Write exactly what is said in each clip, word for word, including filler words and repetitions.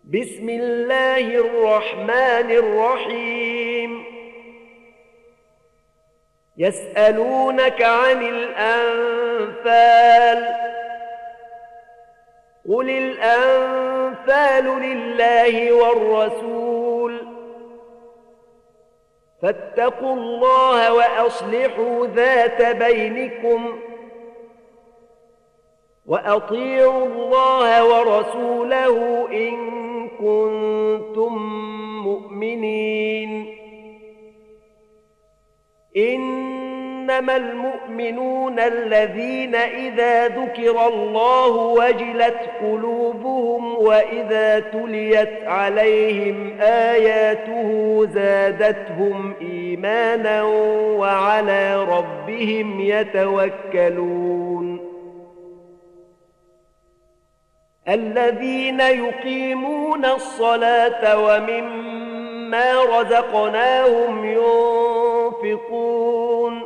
بسم الله الرحمن الرحيم. يسألونك عن الأنفال، قل الأنفال لله والرسول، فاتقوا الله وأصلحوا ذات بينكم، وأطيعوا الله ورسوله إن كنتم مؤمنين. إنما المؤمنون الذين إذا ذكر الله وجلت قلوبهم وإذا تليت عليهم آياته زادتهم إيمانا وعلى ربهم يتوكلون. الذين يقيمون الصلاة ومما رزقناهم ينفقون،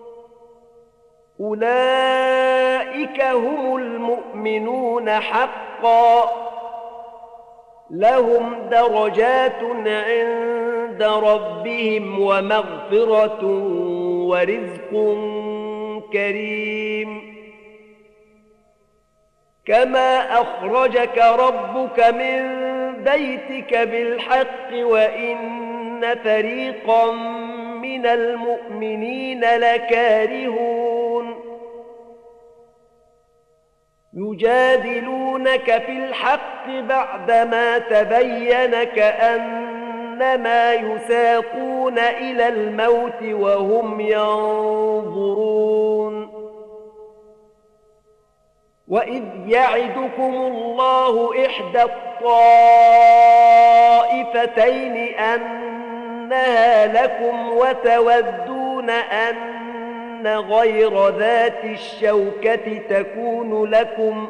أولئك هم المؤمنون حقا، لهم درجات عند ربهم ومغفرة ورزق كريم. كما أخرجك ربك من بيتك بالحق وإن فريقا من المؤمنين لكارهون. يجادلونك في الحق بعدما تبين كأنما يساقون إلى الموت وهم ينظرون. وإذ يعدكم الله إحدى الطائفتين أنها لكم وتودون أن غير ذات الشوكة تكون لكم،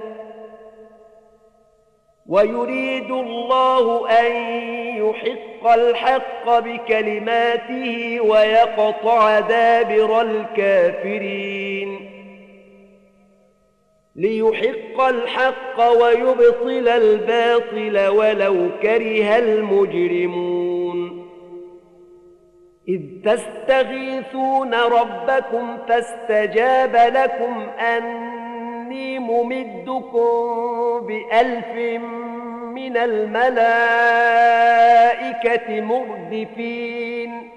ويريد الله أن يحق الحق بكلماته ويقطع دابر الكافرين، ليحق الحق ويبطل الباطل ولو كره المجرمون. إذ تستغيثون ربكم فاستجاب لكم أني ممدكم بألف من الملائكة مردفين.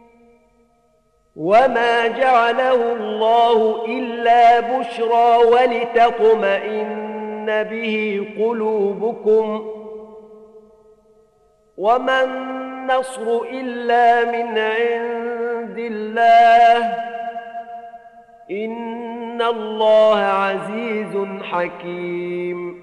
وما جعله الله إلا بشرى ولتطمئن به قلوبكم، وما النصر إلا من عند الله، إن الله عزيز حكيم.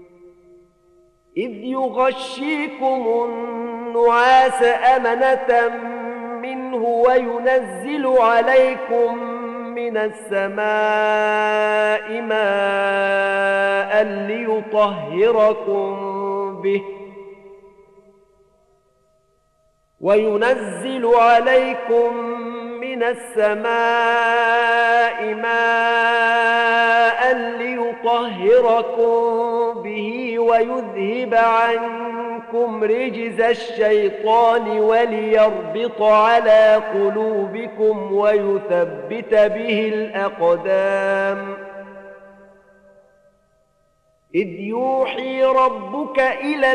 إذ يغشيكم النعاس أمنة منه وينزل عليكم من السماء ماء ليطهركم به وينزل عليكم من السماء ماء ليطهركم به ويذهب عنكم رجز الشيطان وليربط على قلوبكم ويثبت به الأقدام. إذ يوحي ربك إلى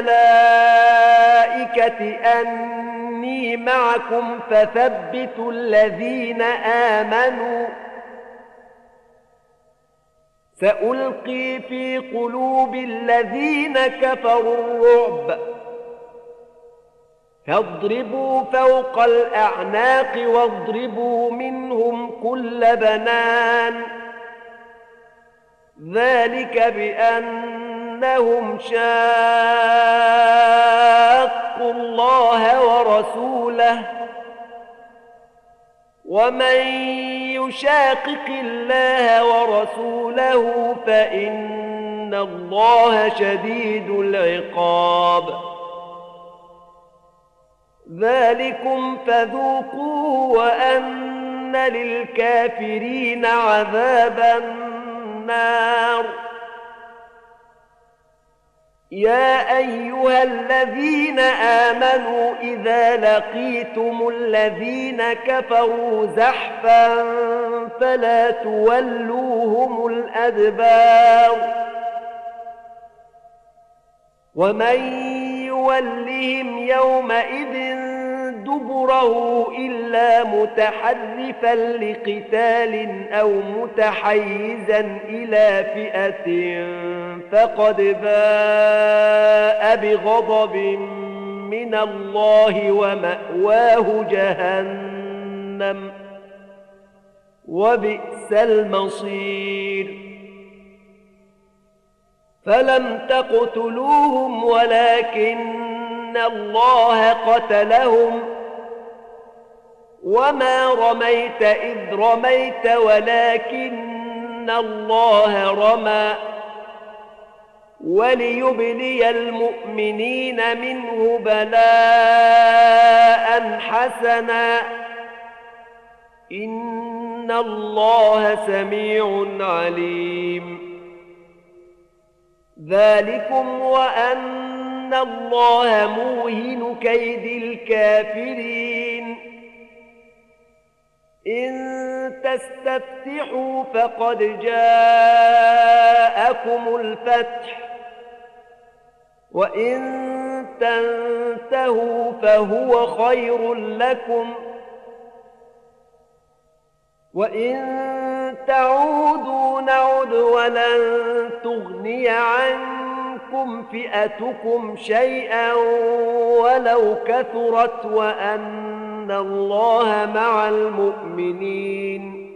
الملائكة أني معكم فثبتوا الذين آمنوا، سألقي في قلوب الذين كفروا الرعب، فاضربوا فوق الأعناق واضربوا منهم كل بنان. ذلك بأنهم شاقوا الله ورسوله، ومن يشاقق الله ورسوله فإن الله شديد العقاب. ذلكم فذوقوه وأن للكافرين عذاب النار. يا أيها الذين آمنوا إذا لقيتم الذين كفروا زحفا فلا تولوهم الأدبار ومن يولهم يومئذ دبره إلا متحرفا لقتال أو متحيزا إلى فئة فقد باء بغضب من الله ومأواه جهنم وبئس المصير فلم تقتلوهم ولكن الله قتلهم وما رميت إذ رميت ولكن الله رمى وليبلي المؤمنين منه بلاء حسنا إن الله سميع عليم ذلكم وأن الله موهن كيد الكافرين إن تستفتحوا فقد جاءكم الفتح وإن تنتهوا فهو خير لكم وإن تعودوا نعد ولن تغني عنكم فئتكم شيئا ولو كثرت وأن الله مع المؤمنين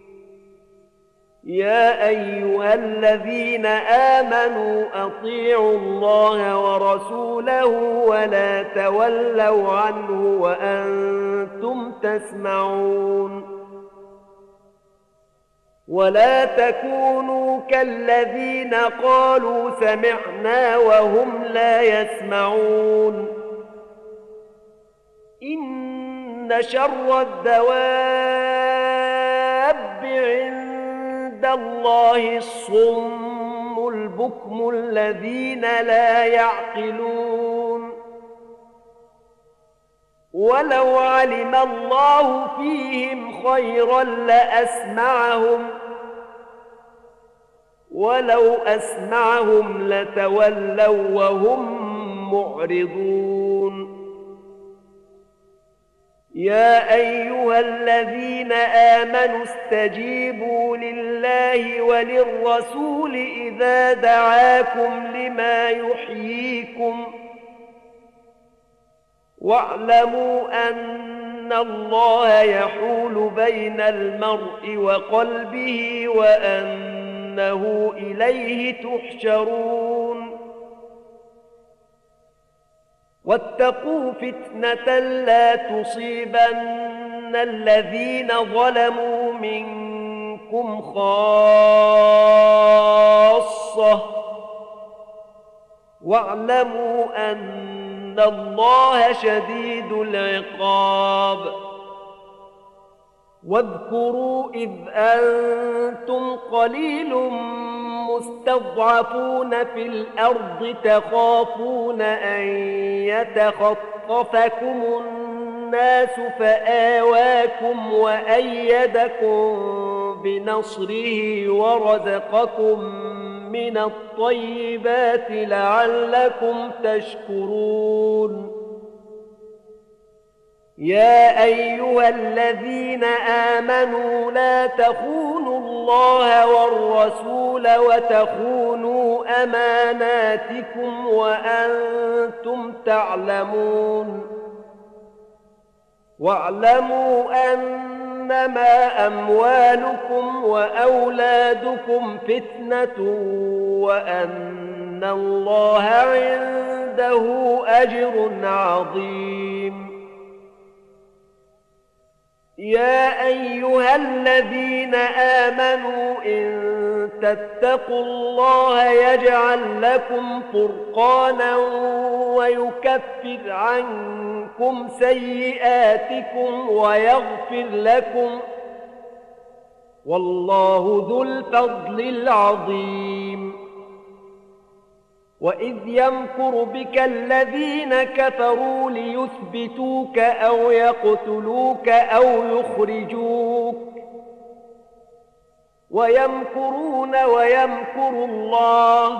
يا أيها الذين آمنوا أطيعوا الله ورسوله ولا تولوا عنه وأنتم تسمعون ولا تكونوا كالذين قالوا سمعنا وهم لا يسمعون إن شر الدواب عند الله الصم البكم الذين لا يعقلون ولو علم الله فيهم خيرا لأسمعهم ولو أسمعهم لتولوا وهم معرضون يا أيها الذين آمنوا استجيبوا لله وللرسول إذا دعاكم لما يحييكم واعلموا أن الله يحول بين المرء وقلبه وأنه إليه تحشرون واتقوا فتنة لا تصيبن الذين ظلموا منكم خاصة واعلموا أن الله شديد العقاب واذكروا إذ أنتم قليل مستضعفون في الأرض تخافون أن يتخطفكم الناس فآواكم وأيدكم بنصره ورزقكم من الطيبات لعلكم تشكرون يا أيها الذين آمنوا لا تخونوا الله والرسول وتخونوا أماناتكم وأنتم تعلمون واعلموا أنما أموالكم وأولادكم فتنة وأن الله عنده أجر عظيم يا أيها الذين آمنوا إن تتقوا الله يجعل لكم فرقانا ويكفر عنكم سيئاتكم ويغفر لكم والله ذو الفضل العظيم وإذ يمكر بك الذين كفروا ليثبتوك أو يقتلوك أو يخرجوك ويمكرون ويمكر الله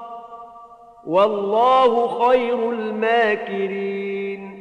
والله خير الماكرين.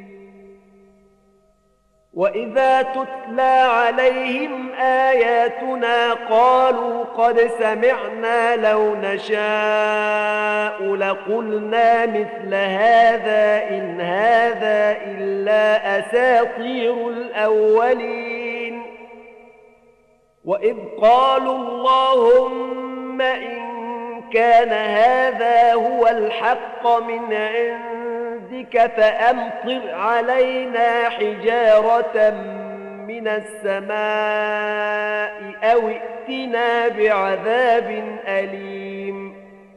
وإذا تتلى عليهم آياتنا قالوا قد سمعنا لو نشاء لقلنا مثل هذا إن هذا إلا أساطير الأولين. وإذ قالوا اللهم إن كان هذا هو الحق من عندك فأمطر علينا حجارة من السماء أو ائتنا بعذاب أليم.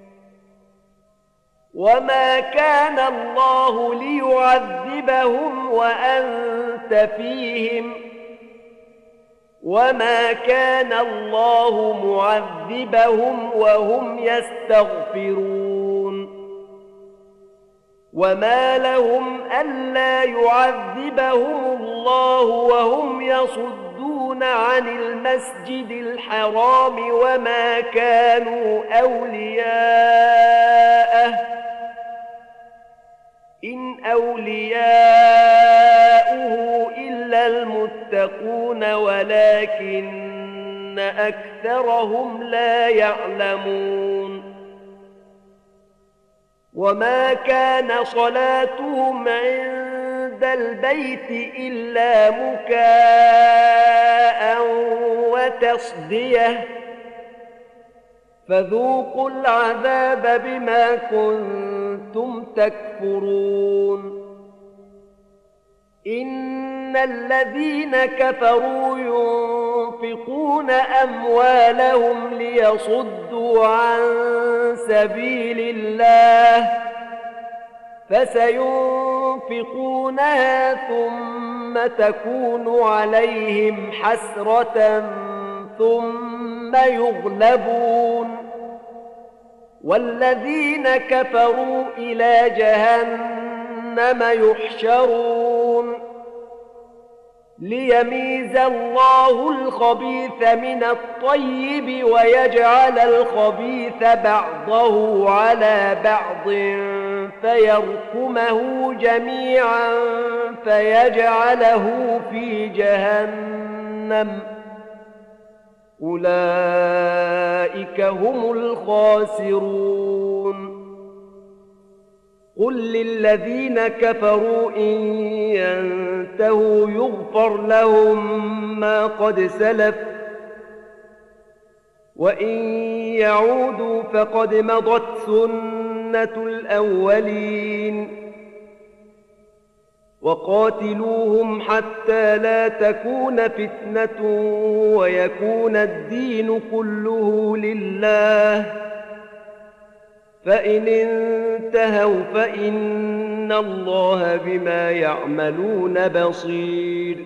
وما كان الله ليعذبهم وأنت فيهم وما كان الله معذبهم وهم يستغفرون. وما لهم ألا يعذبهم الله وهم يصدون عن المسجد الحرام وما كانوا أولياءه إن أولياؤه إلا المتقون ولكن أكثرهم لا يعلمون. وما كان صلاتهم عند البيت إلا مكاء وتصدية فذوقوا العذاب بما كنتم تكفرون. إن الذين كفروا ينفقون أموالهم ليصدوا عن سبيل الله فسينفقونها ثم تكون عليهم حسرة ثم يغلبون والذين كفروا إلى جهنم يحشرون ليميز الله الخبيث من الطيب ويجعل الخبيث بعضه على بعض فيركمه جميعا فيجعله في جهنم أولئك هم الخاسرون. قل للذين كفروا إن ينتهوا يغفر لهم ما قد سلف وإن يعودوا فقد مضت سنة الأولين. وقاتلوهم حتى لا تكون فتنة ويكون الدين كله لله فإن انتهوا فإن الله بما يعملون بصير.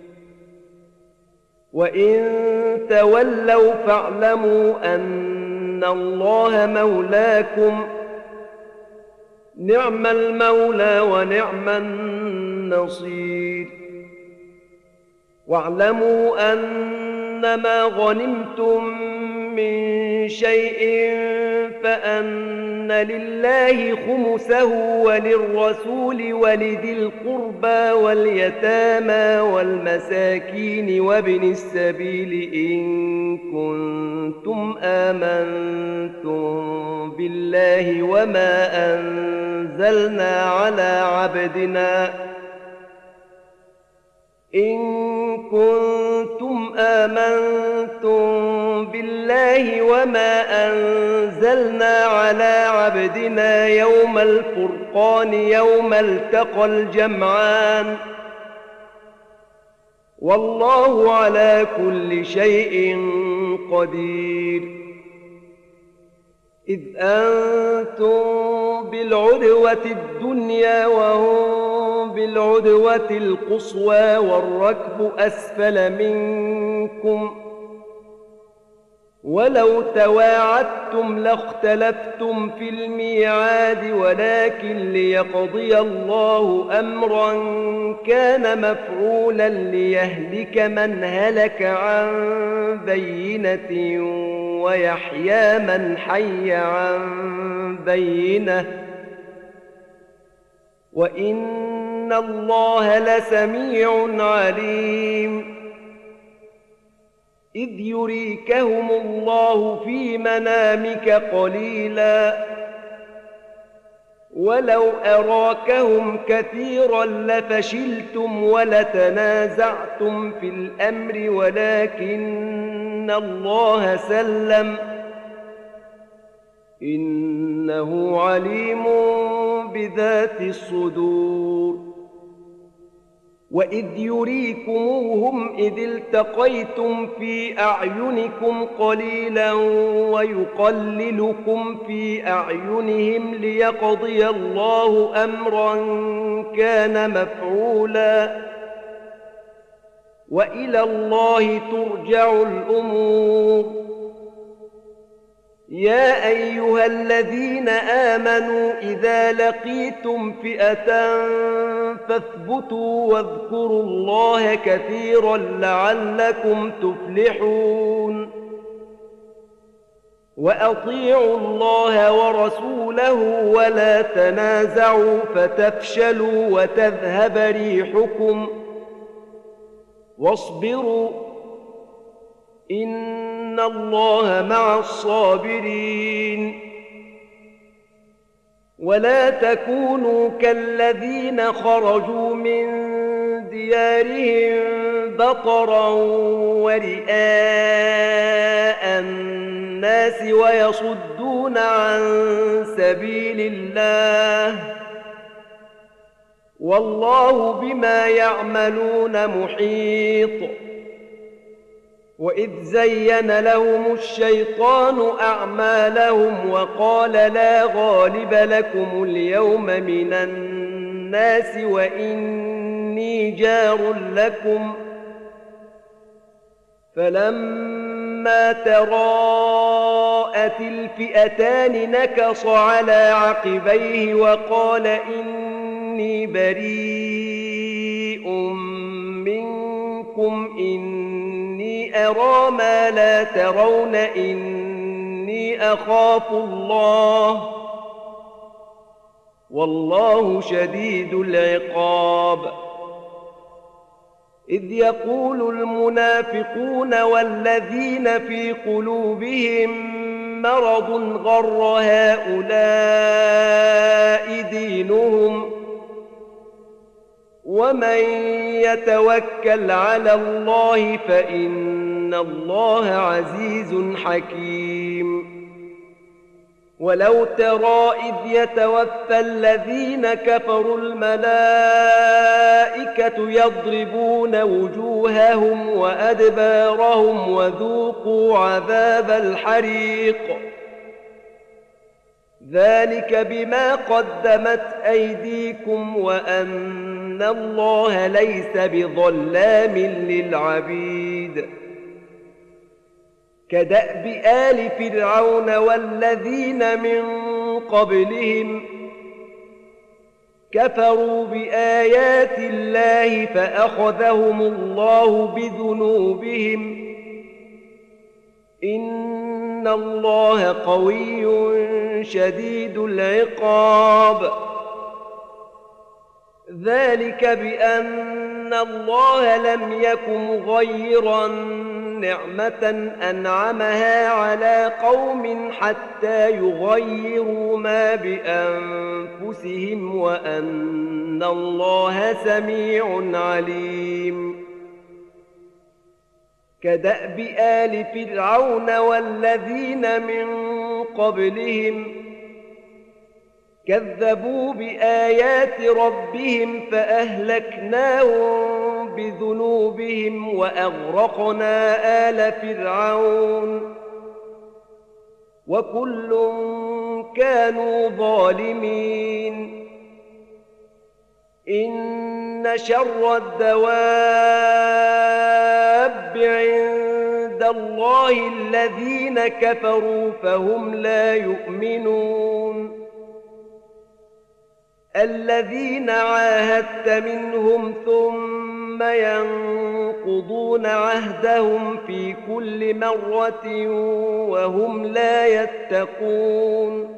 وإن تولوا فاعلموا أن الله مولاكم نعم المولى ونعم النصير. واعلموا أنما غنمتم من شيء فأن لله خمسه وللرسول ولذي القربى واليتامى والمساكين وابن السبيل إن كنتم آمنتم بالله وما أنزلنا على عبدنا إن كنتم آمنتم بالله وما أنزلنا على عبدنا يوم الفرقان يوم التقى الجمعان والله على كل شيء قدير. إذ أنتم بالعدوة الدنيا وهم بالعدوة القصوى والركب أسفل منكم ولو تواعدتم لاختلفتم في الميعاد ولكن ليقضي الله أمرا كان مفعولا ليهلك من هلك عن بينة ويحيى من حي عن بينة وإن الله لسميع عليم. إذ يريكهم الله في منامك قليلا ولو أراكهم كثيرا لفشلتم ولتنازعتم في الأمر ولكن الله سلم إنه عليم بذات الصدور. وإذ يريكموهم إذ التقيتم في أعينكم قليلا ويقللكم في أعينهم ليقضي الله أمرا كان مفعولا وإلى الله ترجع الأمور. يا أيها الذين آمنوا إذا لقيتم فئة فاثبتوا واذكروا الله كثيرا لعلكم تفلحون. وأطيعوا الله ورسوله ولا تنازعوا فتفشلوا وتذهب ريحكم واصبروا إن الله مع الصابرين. ولا تكونوا كالذين خرجوا من ديارهم بطرا ورئاء الناس ويصدون عن سبيل الله والله بما يعملون محيط. وإذ زين لهم الشيطان أعمالهم وقال لا غالب لكم اليوم من الناس وإني جار لكم فلما تراءت الفئتان نكص على عقبيه وقال إني بريء منكم إني أرى ما لا ترون إني أخاف الله والله شديد العقاب. إذ يقول المنافقون والذين في قلوبهم مرض غر هؤلاء دينهم ومن يتوكل على الله فإن الله عزيز حكيم. ولو ترى إذ يتوفى الذين كفروا الملائكة يضربون وجوههم وأدبارهم وذوقوا عذاب الحريق ذلك بما قدمت أيديكم وأن الله ليس بظلام للعبيد. كدأب آل فرعون والذين من قبلهم كفروا بآيات الله فأخذهم الله بذنوبهم إن الله قوي شديد العقاب. ذلك بأن الله لم يك مغيرا نعمة أنعمها على قوم حتى يغيروا ما بأنفسهم وأن الله سميع عليم. كدأب آل فرعون والذين من قبلهم كذبوا بآيات ربهم فأهلكناهم بذنوبهم وأغرقنا آل فرعون وكل كانوا ظالمين. إن شر الدواب عند الله الذين كفروا فهم لا يؤمنون الذين عاهدت منهم ثم ينقضون عهدهم في كل مرة وهم لا يتقون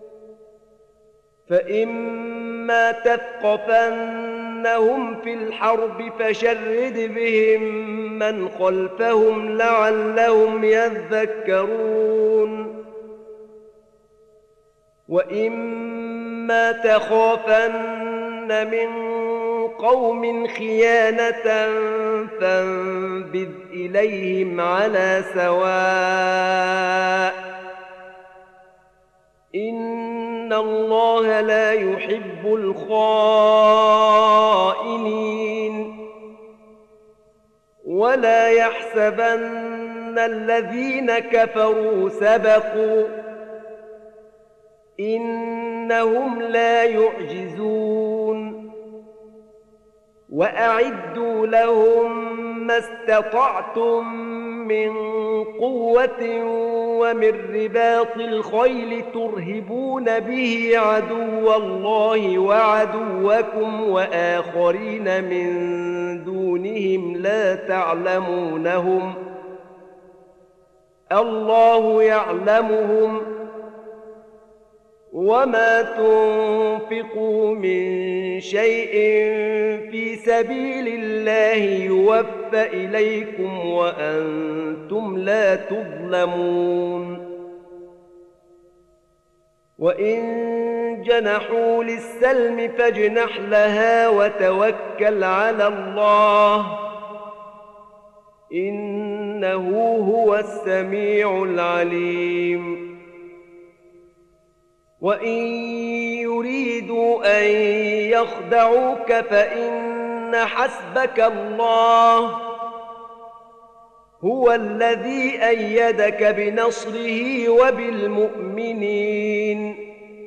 فإما تثقفنهم في الحرب فشرد بهم من خلفهم لعلهم يذكرون وإما تخافن من قوم خيانة فانبذ إليهم على سواء إن الله لا يحب الخائنين ولا يحسبن الذين كفروا سبقوا إنهم لا يعجزون وأعدوا لهم ما استطعتم من قوة ومن رباط الخيل ترهبون به عدو الله وعدوكم وآخرين من دونهم لا تعلمونهم الله يعلمهم وما تنفقوا من شيء في سبيل الله يوفى إليكم وأنتم لا تظلمون وإن جنحوا للسلم فاجنح لها وتوكل على الله إنه هو السميع العليم وإن يريدوا أن يخدعوك فإن حسبك الله هو الذي أيدك بنصره وبالمؤمنين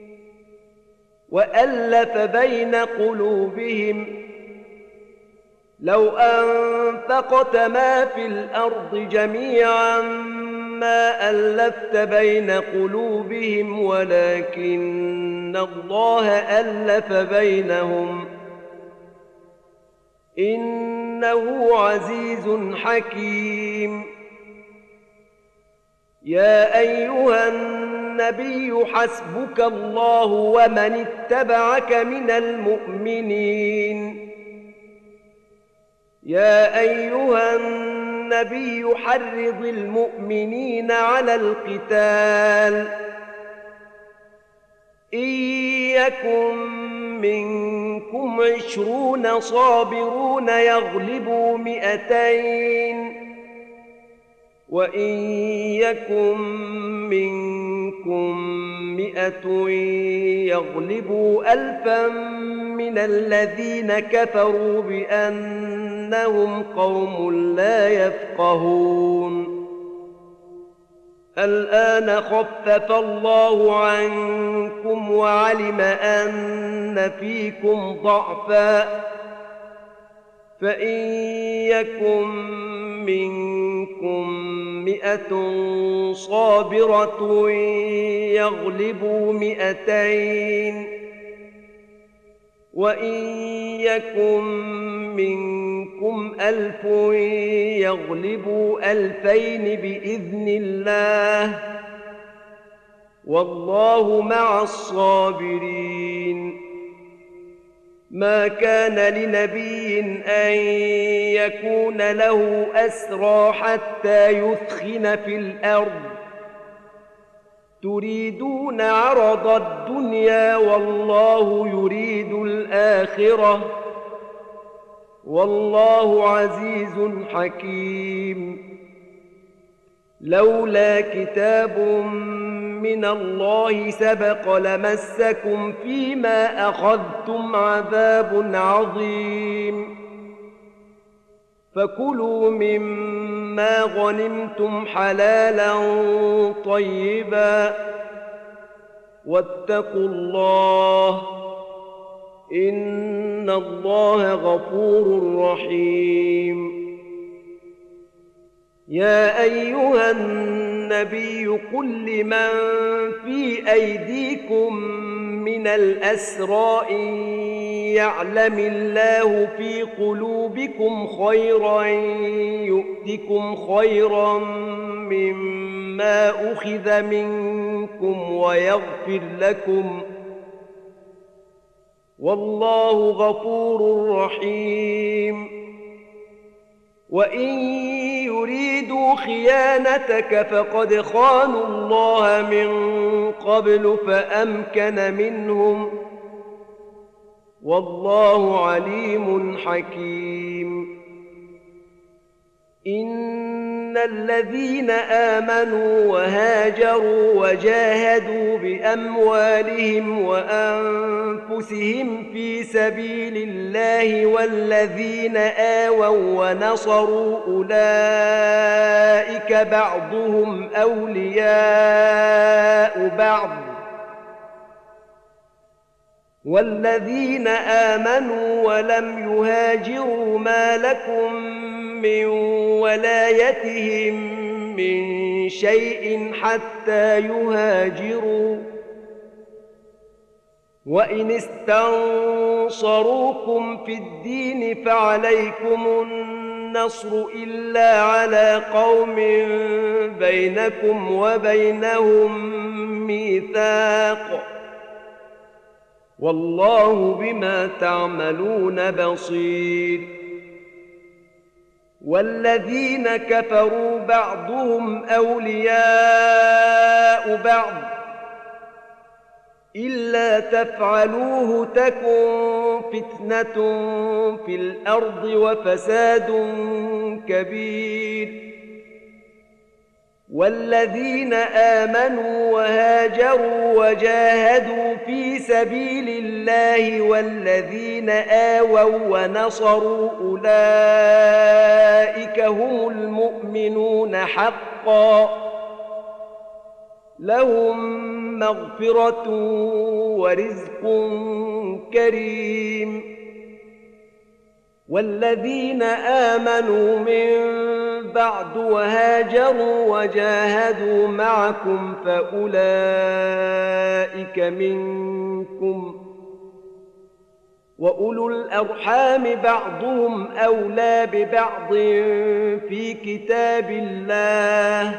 وألف بين قلوبهم لو أنفقت ما في الأرض جميعا ما ألفت بين قلوبهم ولكن الله ألف بينهم إنه عزيز حكيم يا أيها النبي حسبك الله ومن اتبعك من المؤمنين يا أيها النبي حرض المؤمنين على القتال إن يكن منكم عشرون صابرون يغلبوا مئتين وإن يكن منكم مئة يغلبوا ألفا من الذين كفروا بأنهم قوم لا يفقهون الآن خفف الله عنكم وعلم أن فيكم ضعفا فإن يكن منكم مئة صابرة يغلبوا مئتين وإن يكن منكم ألف يغلبوا ألفين بإذن الله والله مع الصابرين ما كان لنبي أن يكون له أسرى حتى يثخن في الأرض تريدون عرض الدنيا والله يريد الآخرة والله عزيز حكيم لولا كتاب من الله سبق لمسكم فيما أخذتم عذاب عظيم فكلوا مما غنمتم حلالا طيبا واتقوا الله إن الله غفور رحيم يا أيها النبي قل لمن في أيديكم من الأسرى إن يعلم الله في قلوبكم خيرا يؤتكم خيرا مما أخذ منكم ويغفر لكم والله غفور رحيم. وإن يريدوا خيانتك فقد خانوا الله من قبل فأمكن منهم والله عليم حكيم. إن الذين آمنوا وهاجروا وجاهدوا بأموالهم وأنفسهم في سبيل الله والذين آووا ونصروا أولئك بعضهم أولياء بعض والذين آمنوا ولم يهاجروا ما لكم من ولايتهم من شيء حتى يهاجروا وإن استنصروكم في الدين فعليكم النصر إلا على قوم بينكم وبينهم ميثاق والله بما تعملون بصير. والذين كفروا بعضهم أولياء بعض إلا تفعلوه تكن فتنة في الأرض وفساد كبير. والذين آمنوا وهاجروا وجاهدوا في سبيل الله والذين آووا ونصروا أولئك هم المؤمنون حقا لهم مغفرة ورزق كريم. والذين آمنوا من بعد وهاجروا وجاهدوا معكم فأولئك منكم وأولو الأرحام بعضهم أولى ببعض في كتاب الله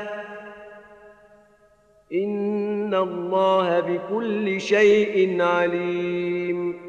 إن الله بكل شيء عليم.